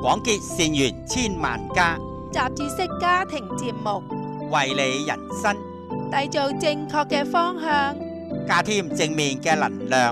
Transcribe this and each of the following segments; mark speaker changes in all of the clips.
Speaker 1: 廣結善緣千萬家，
Speaker 2: 雜誌式家庭節目，
Speaker 1: 為你人生
Speaker 2: 締造正確嘅方向，
Speaker 1: 加添正面嘅能量。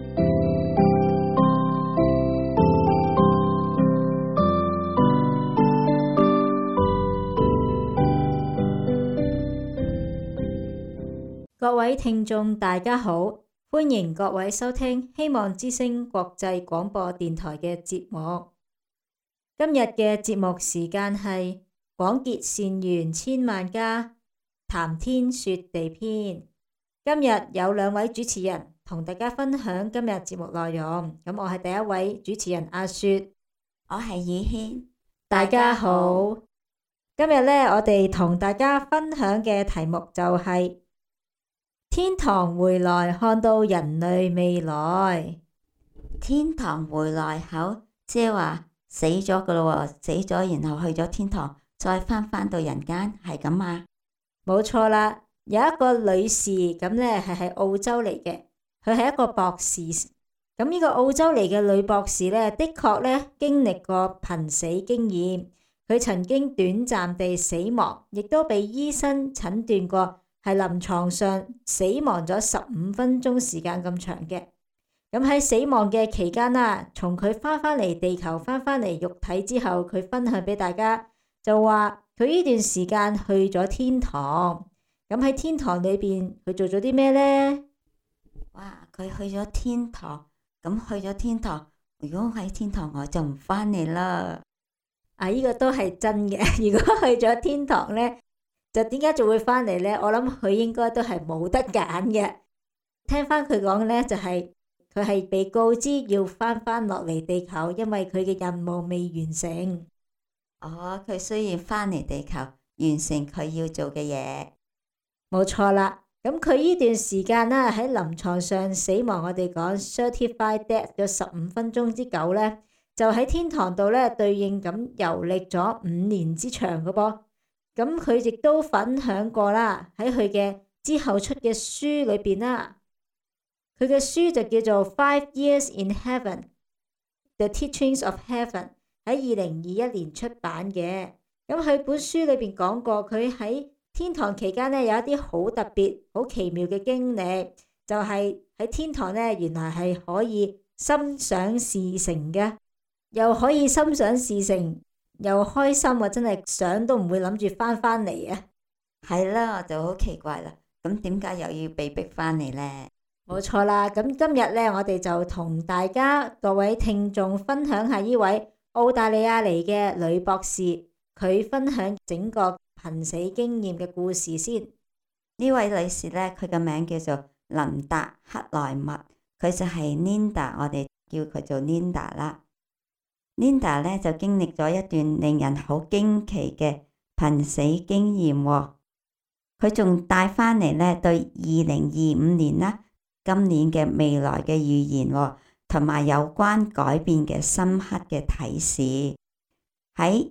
Speaker 3: 各位聽眾大家好，歡迎各位收聽希望之聲國際廣播電台嘅節目。今日嘅節目時間係廣結善緣千萬家，談天說地篇。今日有兩位主持人同大家分享今日節目內容。咁我係第一位主持人阿雪，
Speaker 4: 我係宇軒。
Speaker 3: 大家好。今日呢，我哋同大家分享嘅題目就係天堂回來，看到人類未來。
Speaker 4: 天堂回來後，即係話死咗噶咯，死咗然後去咗天堂，再翻到人間，係咁啊？
Speaker 3: 冇錯啦，有一個女士咁呢係喺澳洲嚟嘅，佢係一個博士。咁呢個澳洲嚟嘅女博士呢，的確呢經歷過瀕死經驗，佢曾經短暫地死亡，亦都被醫生診斷過係臨床上死亡咗15分鐘時間咁長嘅。咁喺死亡嘅期間啦，從佢翻嚟地球，翻嚟肉體之後，佢分享俾大家，就話佢呢段時間去咗天堂。咁喺天堂裏邊，佢做咗啲咩呢？
Speaker 4: 哇！佢去咗天堂，咁去咗天堂，如果喺天堂我就唔翻嚟啦。
Speaker 3: 啊，呢個都係真嘅。如果去咗天堂呢，就點解仲會翻嚟呢？我諗佢應該都係冇得揀嘅。聽翻佢講呢，就係佢係被告知要翻落嚟地球，因為佢嘅任務未完成。
Speaker 4: 哦，佢需要翻嚟地球完成佢要做嘅嘢。
Speaker 3: 冇錯啦。咁佢呢段時間啦，喺臨床上死亡，我哋講 certified death 咗15分鐘之久呢，就喺天堂度呢對應咁遊歷咗5年之長嘅噃。咁佢亦都分享過啦，喺佢嘅之後出嘅書裏邊啦，佢嘅書就叫做《5 Years in Heaven: The Teachings of Heaven》，喺2021年出版嘅。咁佢本書裏邊講過，佢喺天堂期間呢，有一啲好特別、好奇妙嘅經歷，就係喺天堂呢，原來係可以心想事成嘅，又可以心想事成。又開心啊！真係想都唔會諗住翻嚟啊！
Speaker 4: 係啦，我就好奇怪啦。咁點解又要被逼翻嚟呢？
Speaker 3: 冇錯啦。咁今日呢，我哋就同大家各位聽眾分享下呢位澳大利亞嚟嘅女博士，佢分享整個瀕死經驗嘅故事先。
Speaker 4: 呢位女士呢，佢嘅名叫做琳達克萊默，佢就係 Linda， 我哋叫佢做 Linda 啦。Linda 呢就經歷咗一段令人好驚奇嘅瀕死經驗喎，佢仲帶翻嚟呢對2025年啦，今年嘅未來嘅預言喎，同埋有關改變嘅深刻嘅提示。喺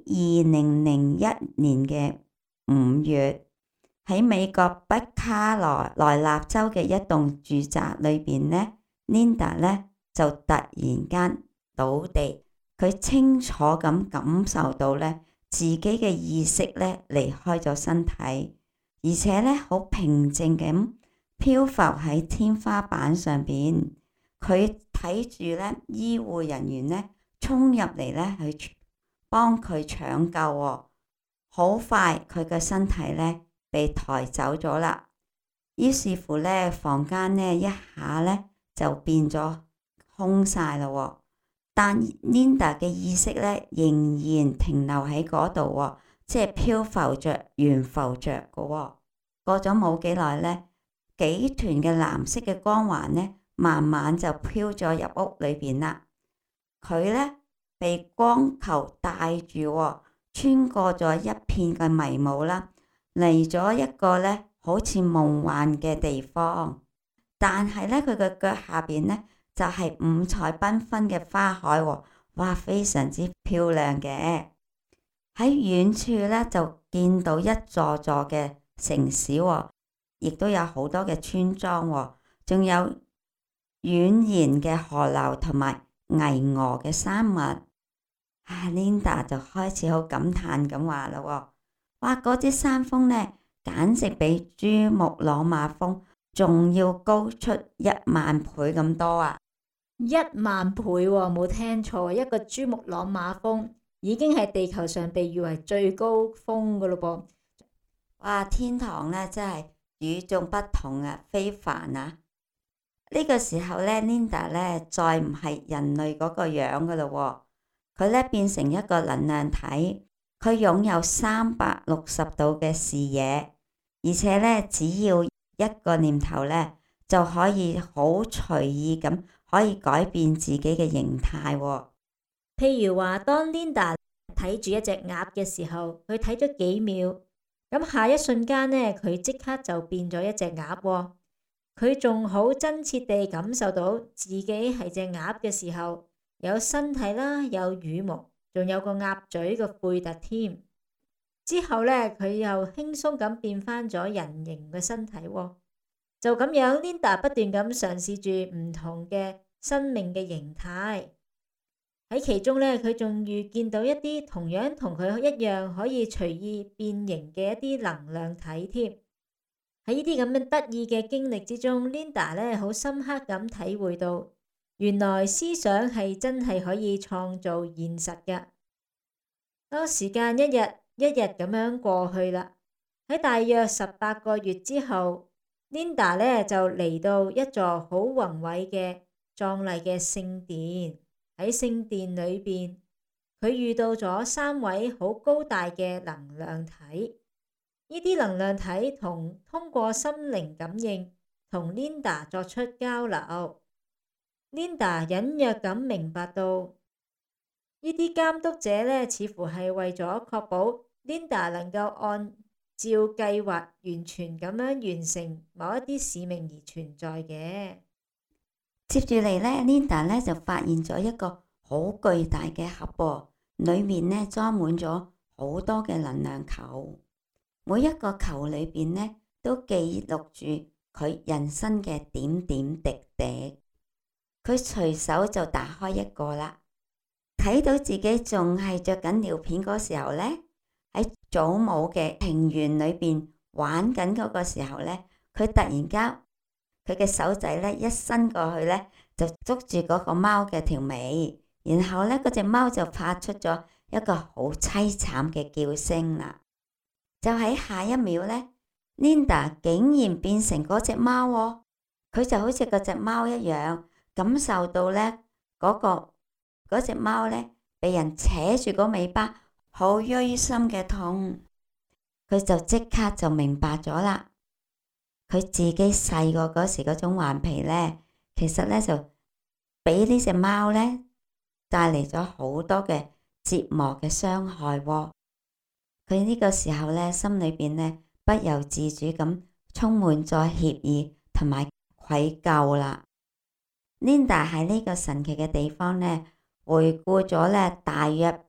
Speaker 4: 2001年嘅5月，喺美國北卡羅來納州嘅一棟住宅裏邊呢， Linda 呢就突然間倒地。佢清楚咁感受到呢自己嘅意識呢離開咗身體，而且呢好平靜咁漂浮喺天花板上邊。佢睇住呢醫護人員呢衝入嚟呢去幫佢搶救喎。好快佢嘅身體呢被抬走咗啦。於是乎呢房間呢一下呢就變咗空晒啦喎。但 Linda 嘅意識咧仍然停留喺嗰度喎，即係漂浮着、懸浮着嘅喎。過咗冇幾耐咧，幾團嘅藍色嘅光環咧，慢慢就飄咗入屋裏邊啦。佢咧被光球帶住喎，穿過咗一片嘅迷霧啦，嚟咗一個咧好似夢幻嘅地方。但係咧，佢嘅腳下邊咧，就係五彩繽紛嘅花海喎，哇，非常之漂亮嘅。喺遠處咧就見到一座座嘅城市喎，亦都有好多嘅村莊喎，仲有蜿蜒嘅河流同埋巍峨嘅山脈。 Linda 就開始好感嘆咁話啦喎，哇！嗰支山峰呢，簡直比珠穆朗瑪峰仲要高出10000倍咁多啊
Speaker 3: ！10000倍喎，冇聽錯，一個珠穆朗瑪峰已經係地球上被譽為最高峰噶咯噃。
Speaker 4: 哇！天堂呢真係與眾不同啊，非凡啊！呢個時候呢 Linda 呢再唔係人類嗰個樣噶咯喎，佢呢變成一個能量體，佢擁有360度嘅視野，而且呢只要一個念頭呢，就可以好隨意咁可以改變自己嘅形態喎。
Speaker 3: 譬如話，當 Linda 睇住一隻鴨嘅時候，佢睇咗幾秒，咁下一瞬間呢，佢即刻就變咗一隻鴨喎。佢仲好真切地感受到自己係隻鴨嘅時候，有身體啦，有羽毛，仲有個鴨嘴個背突添。之後呢，佢又輕鬆咁變返咗人形嘅身體喎。就咁樣 ，Linda 不斷咁嘗試住唔同嘅生命嘅形態。喺其中呢，佢仲遇見到一啲同樣同佢一樣可以隨意變形嘅一啲能量體添。喺呢啲咁樣得意嘅經歷之中 ，Linda 呢好深刻咁體會到，原來思想係真係可以創造現實㗎。當時間一日一日咁樣過去啦，喺大約18個月之後 ，Linda 呢就嚟到一座好宏偉嘅壯麗嘅聖殿。喺聖殿裏邊，佢遇到咗3位好高大嘅能量體。呢啲能量體通過心靈感應同 Linda 作出交流。Linda 隱約咁明白到，呢啲監督者呢，似乎係為咗確保 Linda 能夠按照計劃完全咁樣完成某一啲使命而存在嘅。
Speaker 4: 接住嚟呢 Linda 呢就發現咗一個好巨大嘅盒喎，裡面呢裝滿咗好多嘅能量球。每一個球裏邊呢，都記錄住佢人生嘅點點滴滴。佢隨手就打開一個啦，睇到自己仲係着緊尿片嗰時候呢，喺祖母嘅庭園裏邊玩緊嗰個時候呢，佢突然間佢嘅手仔呢一伸過去呢，就捉住嗰個貓嘅條尾，然後呢，嗰隻貓就發出咗一個好淒慘嘅叫聲啦。就喺下一秒呢 Linda 竟然變成嗰隻貓喎，佢就好似嗰隻貓一樣，感受到呢嗰隻貓呢被人扯住個尾巴，好錐心嘅痛。佢就即刻就明白咗啦，佢自己細個嗰時嗰種頑皮呢，其實呢就俾呢隻貓呢帶嚟咗好多嘅折磨嘅傷害喎。佢呢個時候呢，心裏邊呢不由自主咁充滿咗歉意同埋愧疚啦。Linda 喺呢個神奇嘅地方呢，回顧咗呢大約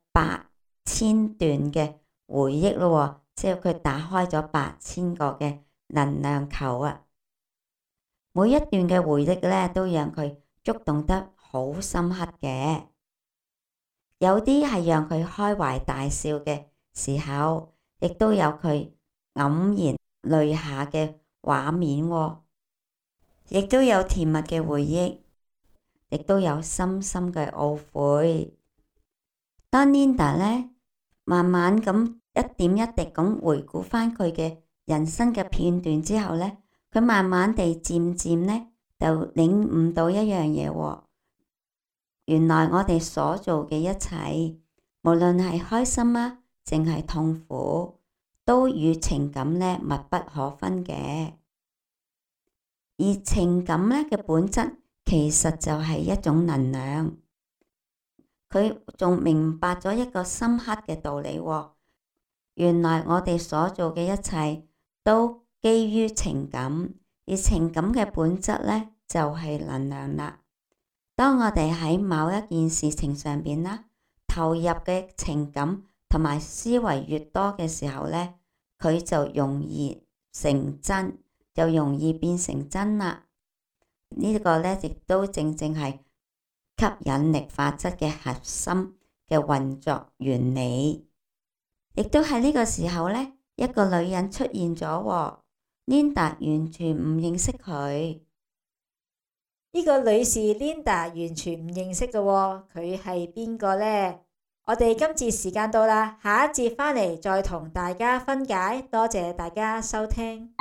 Speaker 4: 8000段嘅回憶咯，即係佢打開咗8000個嘅能量球啊。每一段嘅回憶呢，都讓佢觸動得好深刻嘅，有啲係讓佢開懷大笑嘅時候，亦都有佢黯然淚下嘅畫面喎，亦都有甜蜜嘅回憶，亦都有深深嘅懊悔。當 Linda 呢慢慢咁一點一滴咁回顧返佢嘅人生嘅片段之後呢，佢慢慢地漸漸呢就領悟到一樣嘢喎，原來我哋所做嘅一切，無論係開心啊，淨係痛苦，都與情感呢密不可分嘅。而情感呢嘅本質其實就係一種能量。佢仲明白咗一個深刻嘅道理喎，原來我哋所做嘅一切都基於情感，而情感嘅本質呢就係能量啦。當我哋喺某一件事情上邊啦，投入嘅情感同埋思維越多嘅時候呢，佢就容易成真，就容易變成真啦。呢個呢亦都正正係吸引力法則嘅核心嘅運作原理。亦都喺呢個時候呢，一個女人出現咗喎，Linda 完全唔認識佢。
Speaker 3: 呢個女士 Linda 完全唔認識嘅喎，佢係邊個呢？我哋今次時間到啦，下一節返嚟再同大家分解。多謝大家收聽。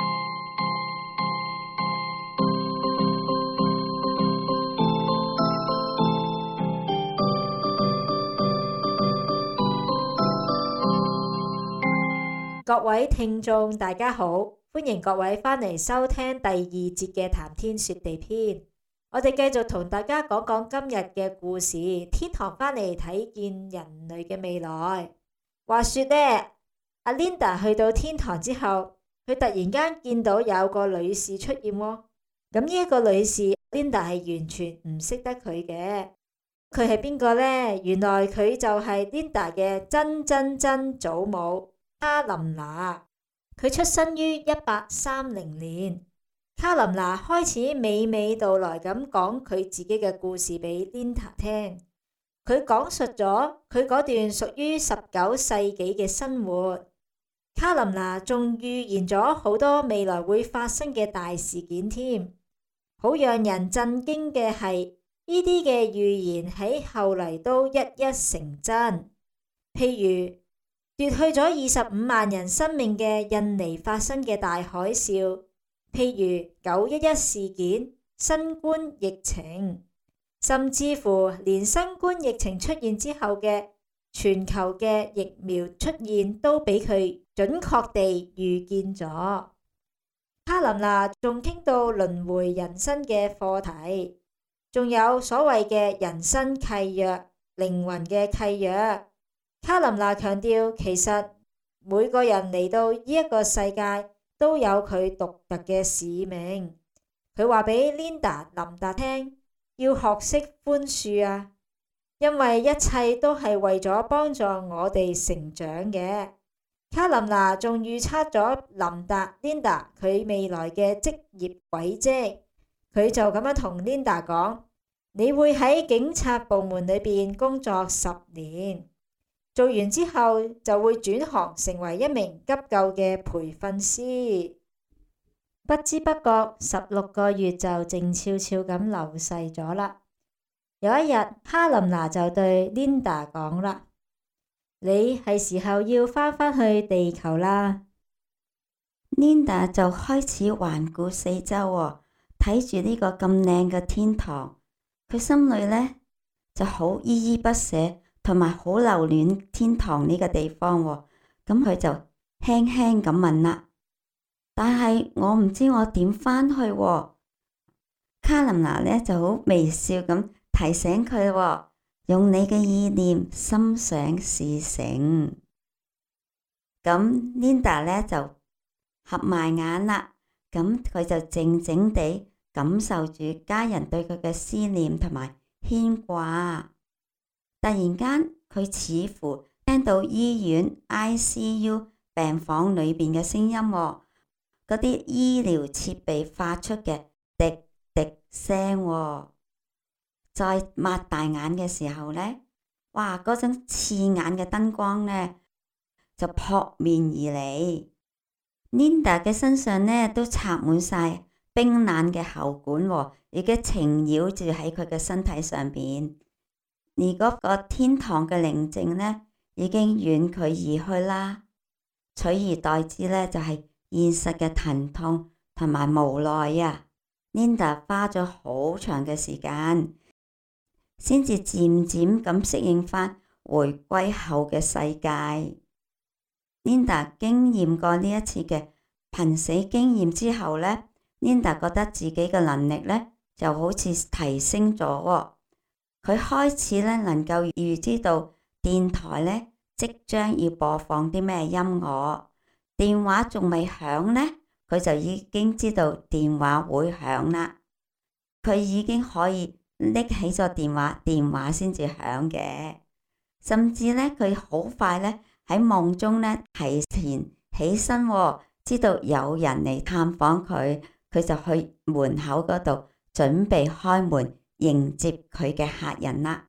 Speaker 3: 各位聽眾大家好，歡迎各位返嚟收聽第二節嘅談天說地篇。我哋繼續同大家講講今日嘅故事。天堂返嚟睇見人類嘅未來。話說呢，阿 Linda 去到天堂之後，佢突然間見到有個女士出現喎。咁呢一個女士 Linda 係完全唔識得佢嘅。佢係邊個呢？原來佢就係 Linda 嘅曾祖母卡琳娜。佢出生於1830年。卡琳娜開始娓娓道來咁講佢自己嘅故事俾 Linda 聽。佢講述咗佢嗰段屬於19世紀嘅生活。卡琳娜仲預言咗好多未來會發生嘅大事件添。好讓人震驚嘅係，呢啲嘅預言喺後嚟都一一成真。譬如奪去咗25萬人生命嘅印尼發生嘅大海嘯。譬如911事件、新冠疫情，甚至乎連新冠疫情出現之後嘅全球嘅疫苗出現，都俾佢準確地預見咗。卡琳娜仲傾到輪迴人生嘅課題，仲有所謂嘅人生契約、靈魂嘅契約。卡琳娜強調，其實每個人嚟到呢一個世界，都有佢獨特嘅使命。佢話俾琳達聽，要學識寬恕啊，因為一切都係為咗幫助我哋成長嘅。卡琳娜仲預測咗琳達佢未來嘅職業軌跡。佢就咁樣同琳達講：你會喺警察部門裏邊工作10年。做完之後就會轉行成為一名急救嘅培訓師。不知不覺16個月就靜悄悄咁流逝咗啦。有一日，卡琳娜就對 Linda 講啦：你係時候要返去地球啦。
Speaker 4: Linda 就開始環顧四周喎，睇住呢個咁靚嘅天堂，佢心裏呢就好依依不捨。同埋好留戀天堂呢個地方喎，咁佢就輕輕咁問啦。但係我唔知我點返去喎。卡琳娜呢就好微笑咁提醒佢喎，用你嘅意念心想事成。咁 Linda 呢就合埋眼啦，咁佢就靜靜地感受住家人對佢嘅思念同埋牽掛。突然間，佢似乎聽到醫院 ICU 病房裏邊嘅聲音喎，嗰啲醫療設備發出嘅滴滴聲喎。再擘大眼嘅時候呢，哇！嗰種刺眼嘅燈光呢，就撲面而嚟。Linda 嘅身上呢都插滿晒冰冷嘅喉管喎，已經纏繞住喺佢嘅身體上邊。而嗰個天堂嘅寧靜呢，已經遠佢而去啦，取而代之呢，就係現實嘅疼痛同埋無奈啊。Linda 花咗好長嘅時間，先至漸漸咁適應翻回歸後嘅世界。Linda 經驗過呢一次嘅瀕死經驗之後呢，Linda 覺得自己嘅能力呢就好似提升咗喎。佢開始咧能夠預知到電台咧即將要播放啲咩音樂，電話仲未響呢，佢就已經知道電話會響啦。佢已經可以拎起咗電話，電話先至響嘅。甚至咧佢好快咧喺夢中咧提前起身喎，知道有人嚟探訪佢，佢就去門口嗰度準備開門迎接佢嘅客人啦。咁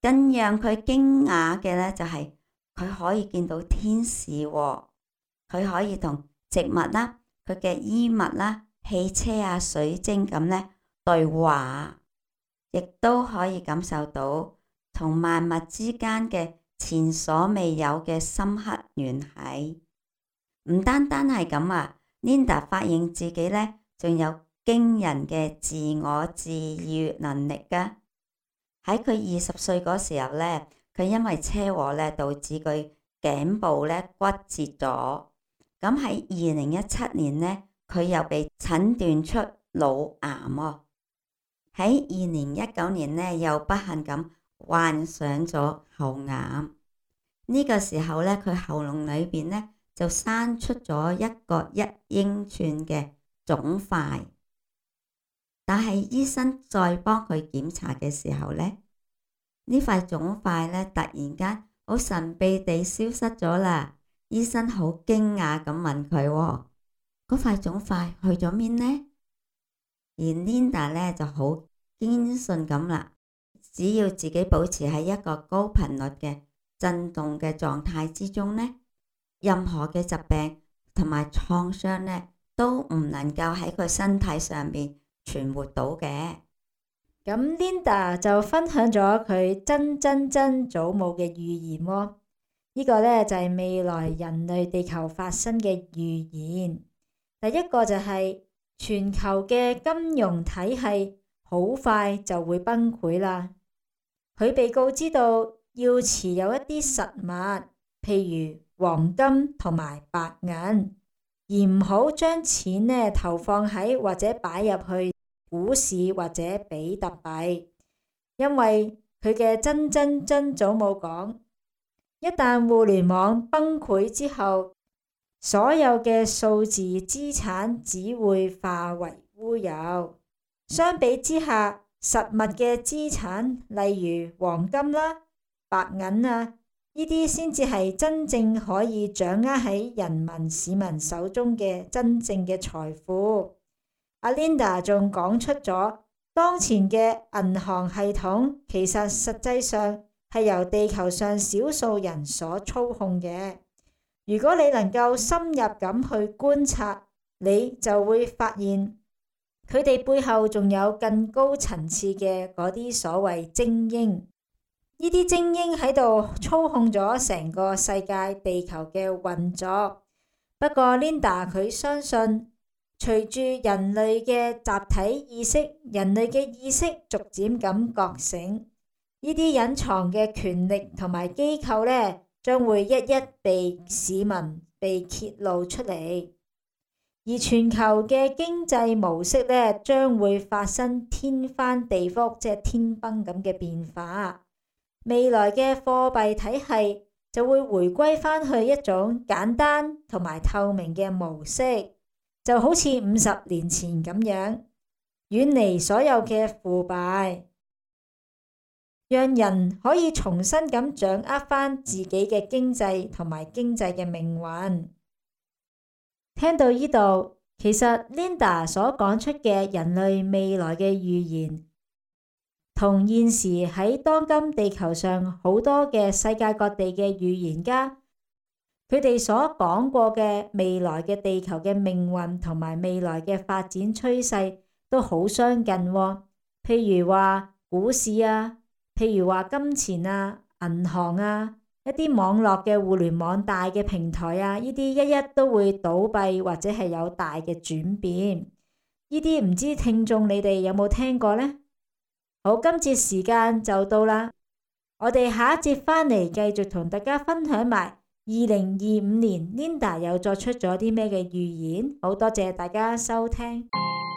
Speaker 4: 更讓佢驚訝嘅呢，就係佢可以見到天使喎，佢可以同植物啦、佢嘅衣物啦、汽車啊、水晶咁呢對話，亦都可以感受到同萬物之間嘅前所未有嘅深刻聯繫。唔單單係咁啊，Linda 發現自己呢仲有驚人嘅自我治癒能力㗎。喺佢20歲嗰時候呢，佢因為車禍呢導致佢頸部呢骨折咗。咁喺2017年呢，佢又被診斷出腦癌喎。喺2019年呢，又不幸咁患上咗喉癌。呢個時候呢，佢喉嚨裏邊呢就生出咗一個1英寸嘅腫塊。但係醫生再幫佢檢查嘅時候呢，呢塊腫塊呢突然間好神秘地消失咗啦。醫生好驚訝咁問佢：嗰塊腫塊去咗邊呢？而 Linda 呢就好堅信咁啦，只要自己保持喺一個高頻率嘅震動嘅狀態之中呢，任何嘅疾病同埋創傷呢都唔能夠喺佢身體上邊存活到嘅。
Speaker 3: 咁 Linda 就分享咗佢曾祖母嘅預言喎。呢個呢，就係未來人類地球發生嘅預言。第一個就係全球嘅金融體系好快就會崩潰啦。佢被告知道要持有一啲實物，譬如黃金同埋白銀，而唔好將錢呢投放喺或者擺入去股市或者比特幣，因為佢嘅曾祖母講，一旦互聯網崩潰之後，所有嘅數字資產只會化為烏有。相比之下，實物嘅資產，例如黃金啦、白銀啊，呢啲先至係真正可以掌握喺人民市民手中嘅真正嘅財富。阿 Linda 仲講出咗，當前嘅銀行系統其實際上係由地球上少數人所操控嘅。如果你能夠深入咁去觀察，你就會發現佢哋背後仲有更高層次嘅嗰啲所謂精英。呢啲精英喺度操控咗成個世界地球嘅運作。不過 Linda 佢相信，隨住人類嘅集體意識，人類嘅意識逐漸咁覺醒，呢啲隱藏嘅權力同埋機構呢，將會一一被市民被揭露出嚟，而全球嘅經濟模式呢，將會發生天翻地覆，即係天崩咁嘅變化。未來嘅貨幣體系就會回歸返去一種簡單同埋透明嘅模式，就好似50年前咁樣，遠離所有嘅腐敗，讓人可以重新咁掌握返自己嘅經濟同埋經濟嘅命運。聽到呢度，其實 Linda 所講出嘅人類未來嘅預言，同現時喺當今地球上好多嘅世界各地嘅預言家，佢哋所講過嘅未來嘅地球嘅命運同埋未來嘅發展趨勢都好相近喎。譬如話股市啊，譬如話金錢啊、銀行啊，一啲網絡嘅互聯網大嘅平台啊，呢啲一一都會倒閉或者係有大嘅轉變。呢啲唔知聽眾你哋有冇聽過呢？好，今節時間就到啦，我哋下一節返嚟繼續同大家分享埋2025年 Linda 又作出咗啲咩嘅預言。好多謝大家收聽。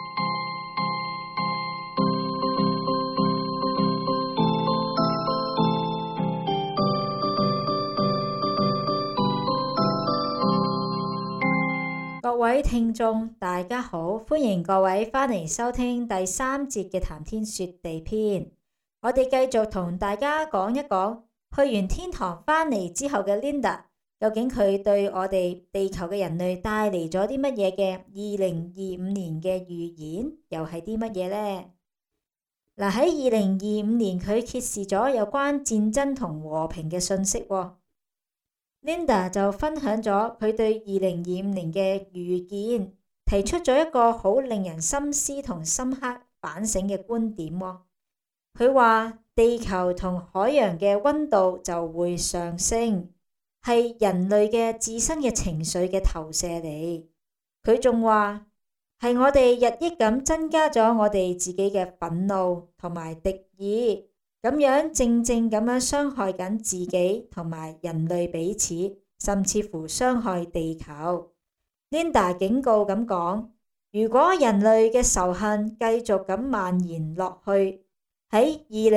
Speaker 3: 各位聽眾大家好，歡迎各位返嚟收聽第3節嘅談天說地篇。我哋繼續同大家講一講，去完天堂返嚟之後嘅 Linda， 究竟佢對我哋地球嘅人類帶嚟咗啲乜嘢嘅2025年嘅預言，又係啲乜嘢呢？ 嗱，喺2025年佢揭示咗有關戰爭同和平嘅信息喎。Linda 就分享咗佢對2025年嘅預見，提出咗一個好令人深思同深刻反省嘅觀點喎。佢話地球同海洋嘅溫度就會上升，係人類嘅自身嘅情緒嘅投射嚟。佢仲話係我哋日益咁增加咗我哋自己嘅憤怒同埋敵意，咁樣正正咁樣傷害緊自己同埋人類彼此，甚至乎傷害地球。Linda 警告咁講，如果人類嘅仇恨繼續咁蔓延落去，喺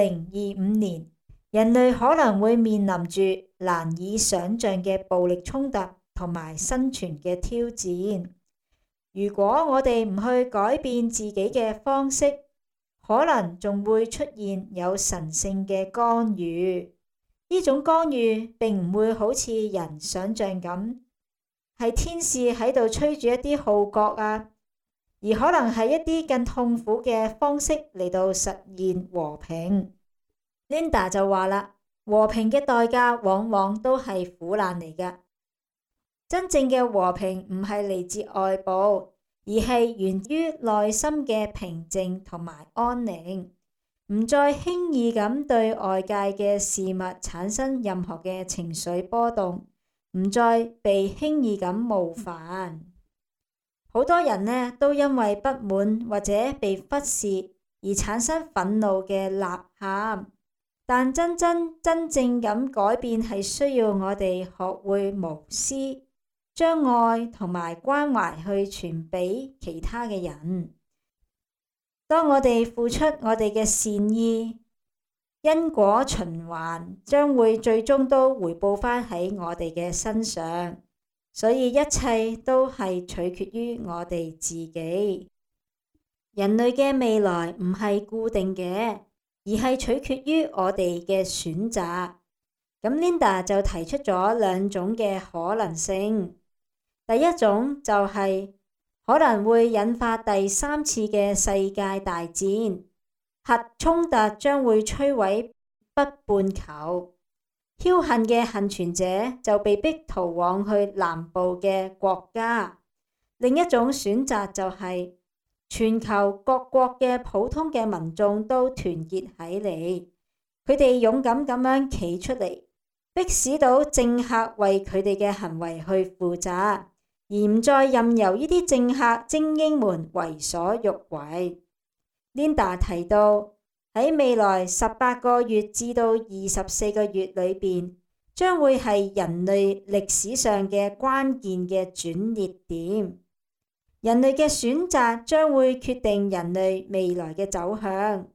Speaker 3: 2025年，人類可能會面臨住難以想像嘅暴力衝突同埋生存嘅挑戰。如果我哋唔去改變自己嘅方式，可能仲會出現有神聖嘅干預。呢種干預並唔會好似人想像咁，係天使喺度吹住一啲號角啊，而可能係一啲更痛苦嘅方式嚟到實現和平。Linda 就話啦，和平嘅代價往往都係苦難嚟㗎。真正嘅和平唔係嚟自外部，而係源於內心嘅平靜同埋安寧，唔再輕易咁對外界嘅事物產生任何嘅情緒波動，唔再被輕易咁冒犯。好多人呢都因為不滿或者被忽視而產生憤怒嘅吶喊，但真正咁改變係需要我哋學會無私，將愛同埋關懷去傳俾其他嘅人。當我哋付出我哋嘅善意，因果循環將會最終都回報返喺我哋嘅身上。所以一切都係取決於我哋自己。人類嘅未來唔係固定嘅，而係取決於我哋嘅選擇。咁 Linda 就提出咗兩種嘅可能性。第一種就係可能會引發第三次嘅世界大戰，核衝突將會摧毀北半球。僥倖嘅倖存者就被逼逃往去南部嘅國家。另一種選擇就係全球各國嘅普通嘅民眾都團結起嚟，佢哋勇敢咁樣企出嚟，迫使到政客為佢哋嘅行為去負責，而唔再任由呢啲政客精英們為所欲為。Linda 提到，喺未來18個月至到24個月裏邊，將會係人類歷史上嘅關鍵嘅轉捩點。人類嘅選擇將會決定人類未來嘅走向。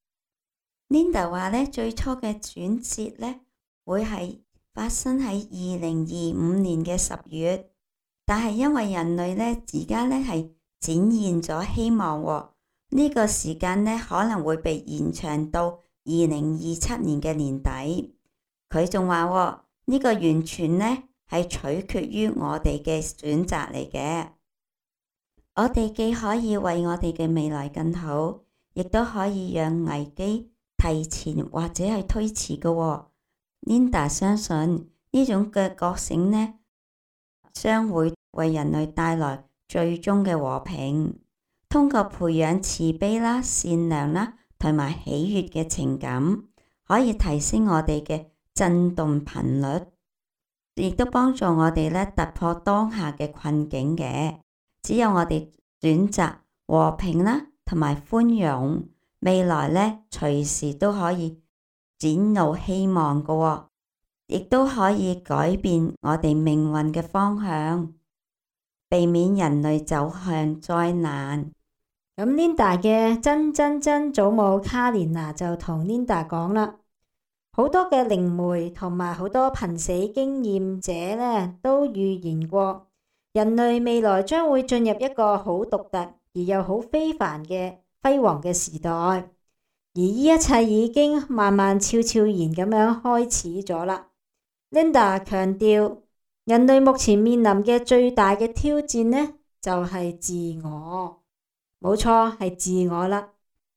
Speaker 4: Linda 話呢，最初嘅轉折呢會係發生喺2025年嘅10月，但係因為人類呢而家呢係展現咗希望喎。呢個時間呢可能會被延長到2027年嘅年底。佢仲話呢個完全呢係取決於我哋嘅選擇嚟嘅。我哋既可以為我哋嘅未來更好，亦都可以讓危機提前或者係推遲嘅。Linda 相信呢種嘅覺醒呢將會為人類帶來最終嘅和平。通過培養慈悲啦、善良啦同埋喜悅嘅情感，可以提升我哋嘅振動頻率，亦都幫助我哋咧突破當下嘅困境嘅。只有我哋選擇和平啦同埋寬容，未來咧隨時都可以展露希望嘅，亦都可以改變我哋命運嘅方向，避免人類走向災難。
Speaker 3: 咁 Linda 嘅曾祖母卡蓮娜就同 Linda 講啦，好多嘅靈媒同埋好多瀕死經驗者呢都預言過，人類未來將會進入一個好獨特而又好非凡嘅輝煌嘅時代，而呢一切已經慢慢悄悄然咁樣開始咗啦。Linda 強調，人類目前面臨嘅最大嘅挑戰呢，就係自我。冇錯，係自我啦。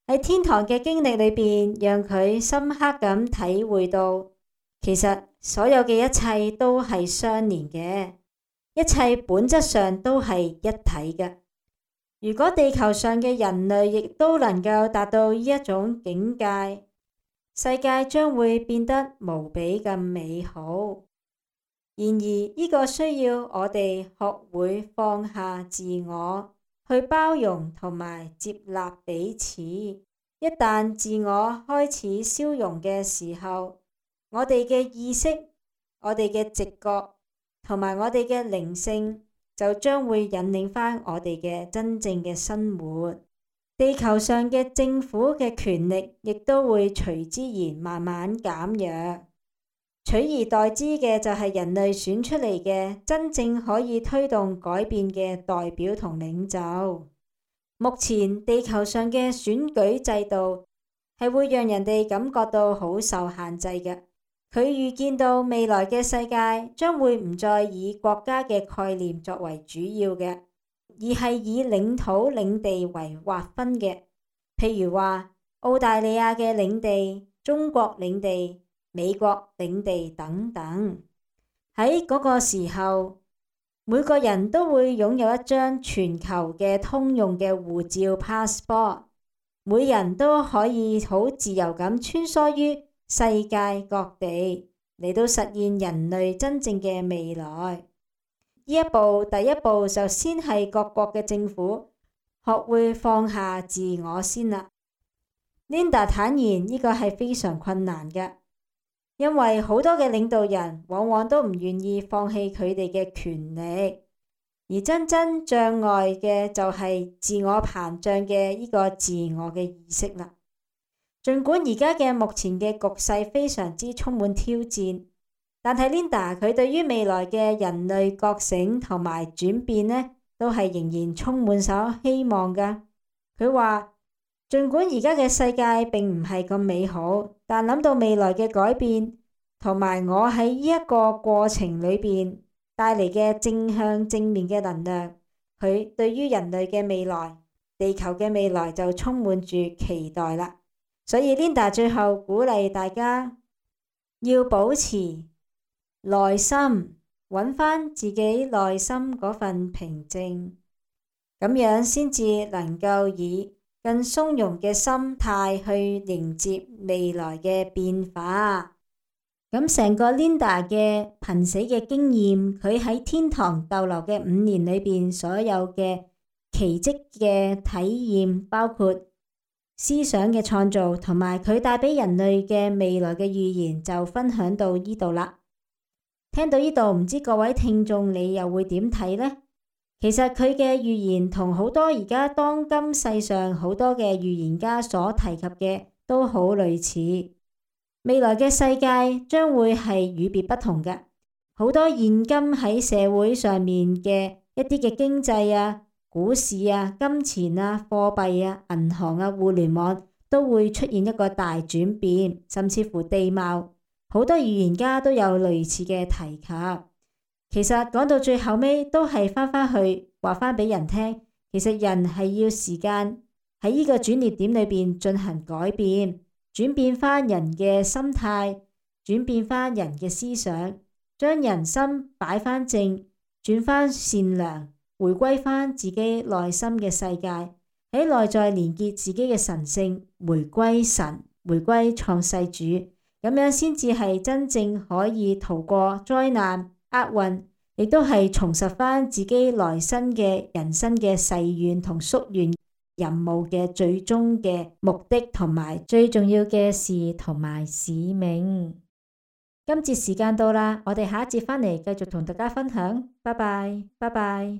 Speaker 3: 喺天堂嘅經歷裏邊，讓佢深刻咁體會到，其實所有嘅一切都係相連嘅，一切本質上都係一體嘅。如果地球上嘅人類亦都能夠達到呢一種境界，世界將會變得無比咁美好。然而，呢個需要我哋學會放下自我，去包容同埋接納彼此。一旦自我開始消融嘅時候，我哋嘅意識、我哋嘅直覺同埋我哋嘅靈性就將會引領返我哋嘅真正嘅生活。地球上嘅政府嘅權力亦都會隨之而慢慢減弱，取而代之嘅就係人類選出嚟嘅真正可以推動改變嘅代表同領袖。目前地球上嘅選舉制度係會讓人哋感覺到好受限制嘅。佢預見到未來嘅世界將會唔再以國家嘅概念作為主要嘅，而係以領土領地為劃分嘅。譬如話澳大利亞嘅領地、中國領地、美國領地等等。喺嗰個時候，每個人都會擁有一張全球嘅通用嘅護照 passport， 每人都可以好自由咁穿梭於世界各地，嚟到實現人類真正嘅未來。呢一步，第一步就先係各國嘅政府學會放下自我先啦。Linda 坦言呢個係非常困難嘅，因為好多嘅領導人往往都唔願意放棄佢哋嘅權力，而真正障礙嘅就係自我膨脹嘅呢個自我嘅意識啦。儘管而家嘅目前嘅局勢非常之充滿挑戰，但係 Linda 佢對於未來嘅人類覺醒同埋轉變呢，都係仍然充滿咗希望㗎。佢話，儘管而家嘅世界並唔係咁美好，但諗到未來嘅改變同埋我喺呢一個過程裏邊帶嚟嘅正向正面嘅能量，佢對於人類嘅未來、地球嘅未來就充滿住期待啦。所以 Linda 最後鼓勵大家要保持耐心，揾返自己內心嗰份平靜，咁樣先至能夠以更鬆容嘅心態去迎接未來嘅變化。咁成個 Linda 嘅瀕死嘅經驗，佢喺天堂逗留嘅5年裏邊所有嘅奇蹟嘅體驗，包括思想嘅創造同埋佢帶俾人類嘅未來嘅預言，就分享到呢度啦。聽到呢度，唔知各位聽眾你又會點睇呢？其實佢嘅預言同好多而家當今世上好多嘅預言家所提及嘅都好類似。未來嘅世界將會係與別不同嘅，好多現今喺社會上面嘅一啲嘅經濟啊、股市啊、金錢啊、貨幣啊、銀行啊、互聯網都會出現一個大轉變，甚至乎地貌，好多預言家都有類似嘅提及。其實講到最後尾都係返去話返俾人聽，其實人係要時間喺呢個轉捩點裏邊進行改變，轉變返人嘅心態，轉變返人嘅思想，將人心擺返正，轉返善良，回歸返自己內心嘅世界，喺內在連結自己嘅神性，回歸神，回歸創世主，咁樣先至係真正可以逃過災難厄運，亦都係重拾返自己來生嘅人生嘅誓願同夙願任務嘅最終嘅目的同埋最重要嘅事同埋使命。今節時間到啦，我哋下一節返嚟繼續同大家分享。拜拜，拜拜。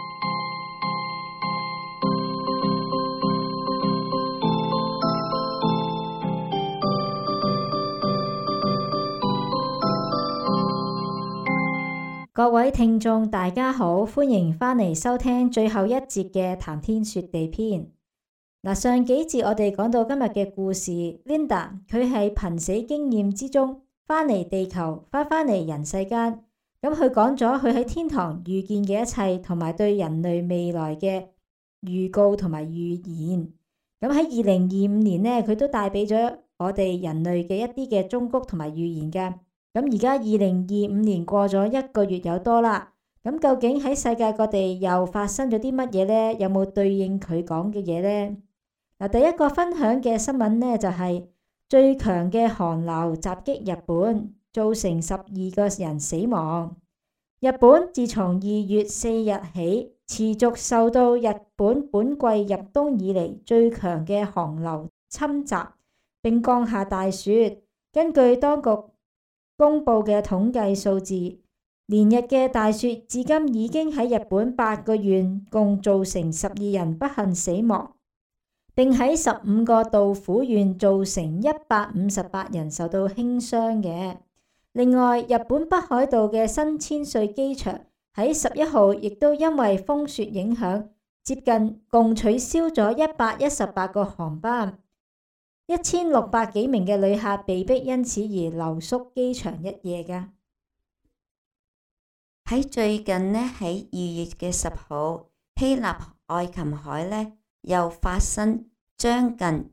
Speaker 3: 各位聽眾大家好，歡迎返嚟收聽最後一節嘅談天說地篇。上幾節我哋講到今日嘅故事 ，Linda 佢係瀕死經驗之中返嚟地球，返嚟人世間。咁佢講咗佢喺天堂遇見嘅一切，同埋對人類未來嘅預告同埋預言。 咁喺2025年呢，佢都帶俾咗我哋人類嘅一啲嘅忠告同埋預言嘅。咁而家2025年過咗1個月有多啦，咁究竟喺世界各地又發生咗啲乜嘢呢？有冇對應佢講嘅嘢呢？嗱，第一個分享嘅新聞呢，就係最強嘅寒流襲擊日本，造成12個人死亡。日本自從2月4日起，持續受到日本本季入冬以嚟最強嘅寒流侵襲，並降下大雪。根據當局公布嘅統計數字，連日嘅大雪至今已經喺日本8個縣共造成12人不幸死亡，並喺15個道府縣造成158人受到輕傷嘅。另外，日本北海道嘅新千歲機場喺11號亦都因為風雪影響，接近共取消咗118個航班，1600幾名嘅旅客被迫因此而留宿機場一夜㗎。
Speaker 4: 喺最近呢，喺2月嘅10號，希臘愛琴海呢又發生將近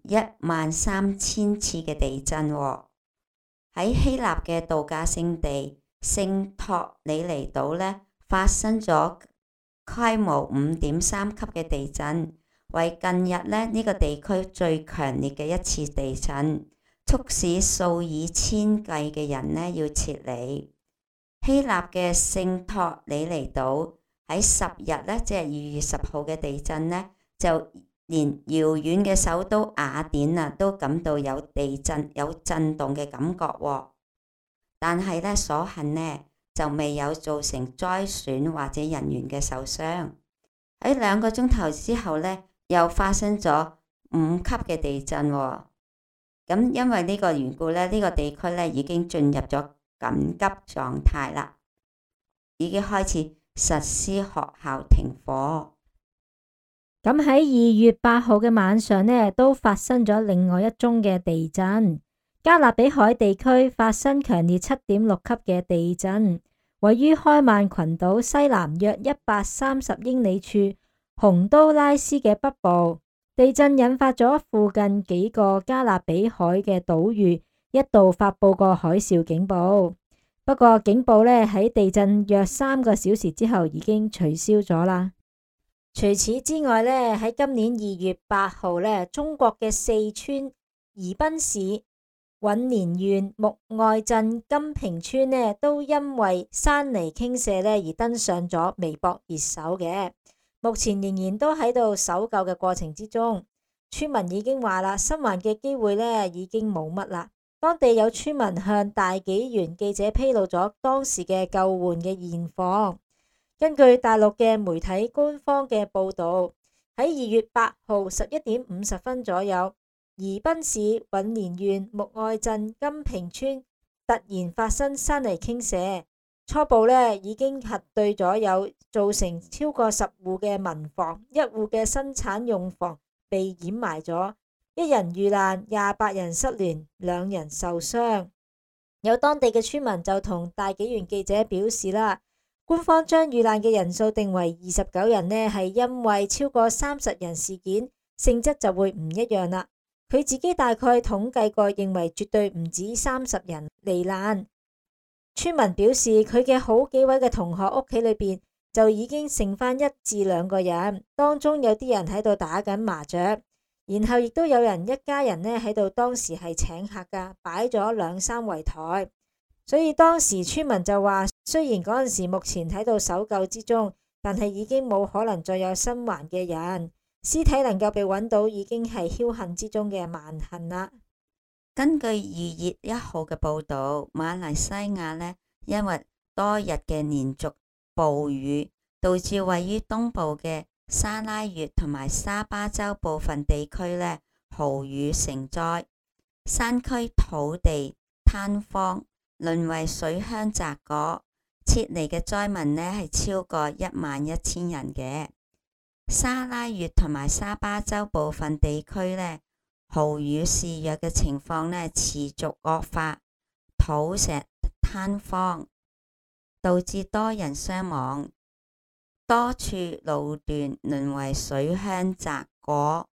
Speaker 4: 13000次嘅地震喎。喺希臘嘅度假勝地聖托里尼島呢，發生咗規模5.3級嘅地震，為近日呢個地區最強烈嘅一次地震，促使數以千計嘅人呢要撤離。希臘嘅聖托里尼島喺10日呢，即係2月10號嘅地震呢，就連遙遠嘅首都雅典啊，都感到有地震、有震動嘅感覺喎。但係呢，所幸呢就未有造成災損或者人員嘅受傷。喺2個鐘頭之後呢，又發生咗5級嘅地震喎。咁因為呢個緣故呢，呢個地區呢已經進入咗緊急狀態啦，已經開始實施學校停課。
Speaker 3: 咁喺2月8號嘅晚上呢，都發生咗另外一宗嘅地震。加勒比海地區發生強烈7.6級嘅地震，位於開曼群島西南約130英里處洪都拉斯嘅北部。地震引發咗附近幾個加勒比海嘅島嶼一度發佈過海嘯警報，不過警報呢喺地震約3個小時之後已經取消咗啦。除此之外呢，喺今年2月8號呢，中國嘅四川宜賓市允連縣穆愛鎮金平村呢，都因為山泥傾瀉呢而登上咗微博熱搜嘅。目前仍然都喺度搜救嘅過程之中，村民已經話啦，生還嘅機會呢已經冇乜啦。當地有村民向大紀元記者披露咗當時嘅救援嘅現況。根據大陸嘅媒體官方嘅報導，喺2月8號11點50分左右，宜賓市允連縣穆愛鎮金平村突然發生山泥傾瀉，初步呢已經核對咗有造成超過10戶嘅民房、1戶嘅生產用房被掩埋咗，1人遇難，28人失聯，2人受傷。有當地嘅村民就同大紀元記者表示啦，官方將遇難嘅人數定為29人呢，係因為超過30人事件性質就會唔一樣啦。佢自己大概統計過，認為絕對唔止30人罹難。村民表示，佢嘅好幾位嘅同學屋企裏邊就已經剩翻1至2個人，當中有啲人喺度打緊麻雀，然後亦都有人一家人呢喺度，當時係請客噶，擺咗2-3圍台。所以當時村民就話，雖然嗰陣時目前喺度搜救之中，但係已經冇可能再有生還嘅人，屍體能夠被揾到已經係僥倖之中嘅萬幸啦。
Speaker 4: 根據2月1號嘅報導，馬來西亞呢因為多日嘅連續暴雨，導致位於東部嘅沙拉越同埋沙巴州部分地區呢豪雨成災，山區土地坍荒，淪為水鄉澤國，撤離嘅災民呢係超過11000人嘅。沙拉越同埋沙巴州部分地區呢，豪雨肆虐嘅情況呢持續惡化，土石坍荒，導致多人傷亡，多處路段淪為水鄉澤國，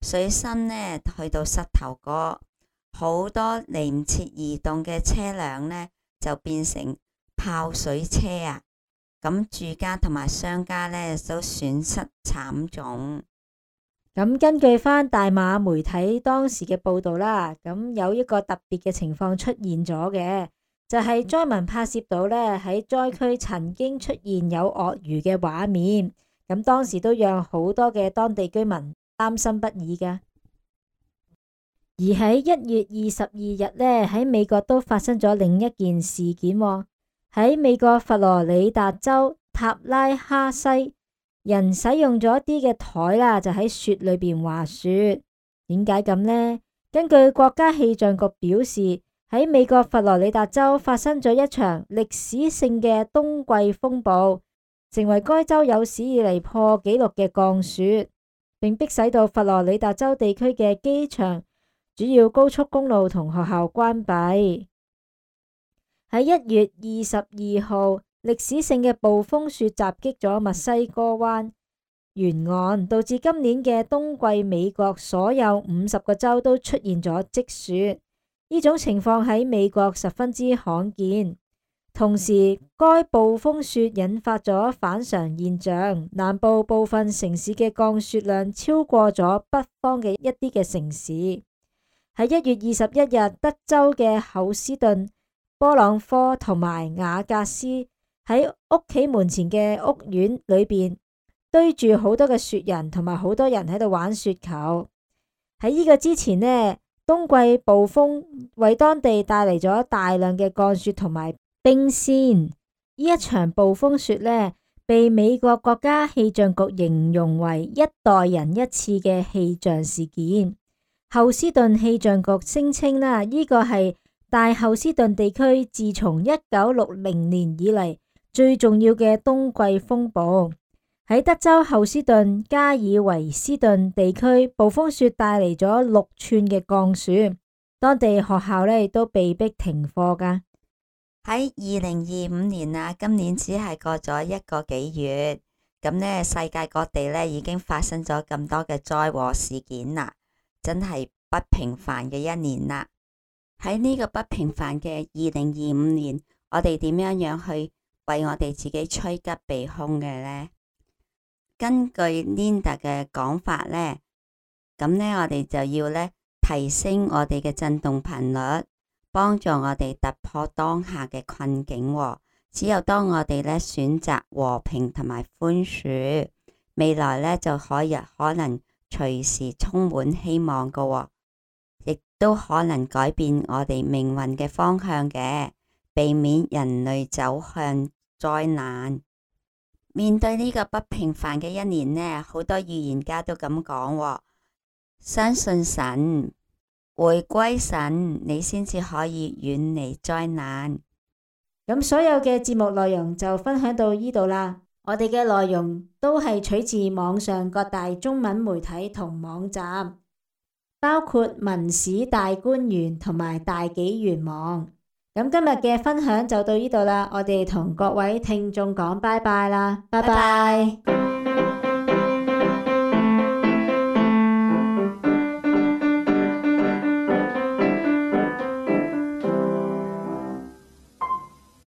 Speaker 4: 水深呢去到膝頭哥，好多嚟唔切移動嘅車輛呢就變成泡水車啊！咁住家同埋商家呢都損失慘重。
Speaker 3: 咁根據翻大馬媒體當時嘅報導啦，咁有一個特別嘅情況出現咗嘅，就係災民拍攝到呢喺災區曾經出現有鱷魚嘅畫面，咁當時都讓好多嘅當地居民擔心不已㗎。而喺1月22日呢，喺美國都發生咗另一件事件喎。喺美國佛羅里達州塔拉哈西，人使用咗一啲嘅台啦，就喺雪裏邊滑雪。點解咁呢？根據國家氣象局表示，喺美國佛羅里達州發生咗一場歷史性嘅冬季風暴，成為該州有史以嚟破紀錄嘅降雪，並迫使到佛羅里達州地區嘅機場、主要高速公路同學校關閉。喺1月22號，歷史性嘅暴風雪襲擊咗墨西哥灣沿岸，導致今年嘅冬季美國所有50個州都出現咗積雪。呢種情況喺美國十分之罕見。同時，該暴風雪引發咗反常現象，南部部分城市嘅降雪量超過咗北方嘅一啲嘅城市。喺1月21日，德州嘅侯斯頓、波朗科同埋瓦格斯喺屋企門前嘅屋苑裏邊堆住好多嘅雪人，同埋好多人喺度玩雪球。喺呢個之前呢，冬季暴風為當地帶嚟咗大量嘅降雪同埋冰鮮。呢一場暴風雪呢，被美國國家氣象局形容為一代人一次嘅氣象事件。侯斯頓氣象局聲稱啦，呢個係大侯斯頓地區自從1960年以嚟最重要嘅冬季風暴。喺德州侯斯頓加爾維斯頓地區，暴風雪帶嚟咗6寸嘅降雪，當地學校呢亦都被迫停課噶。
Speaker 4: 喺2025年啊，今年只係過咗1個幾月，咁呢世界各地呢已經發生咗咁多嘅災禍事件啦，真係不平凡嘅一年啦。喺呢個不平凡嘅2025年，我哋點樣去為我哋自己趨吉避凶嘅呢？根據 Linda 嘅講法呢，咁呢我哋就要呢提升我哋嘅振動頻率，幫助我哋突破當下嘅困境。只有當我哋呢選擇和平同埋寬恕，未來呢就可能隨時充滿希望㗎，亦都可能改變我哋命運嘅方向嘅，避免人類走向災難。面對呢個不平凡嘅一年呢，好多預言家都咁講，相信神，回歸神，你先至可以遠離災難。
Speaker 3: 咁所有嘅節目內容就分享到呢度啦。我哋嘅內容都係取自網上各大中文媒體同網站，包括文史大觀園同埋大紀元網。咁今日嘅分享就到呢度啦，我哋同各位聽眾講拜拜啦，拜拜。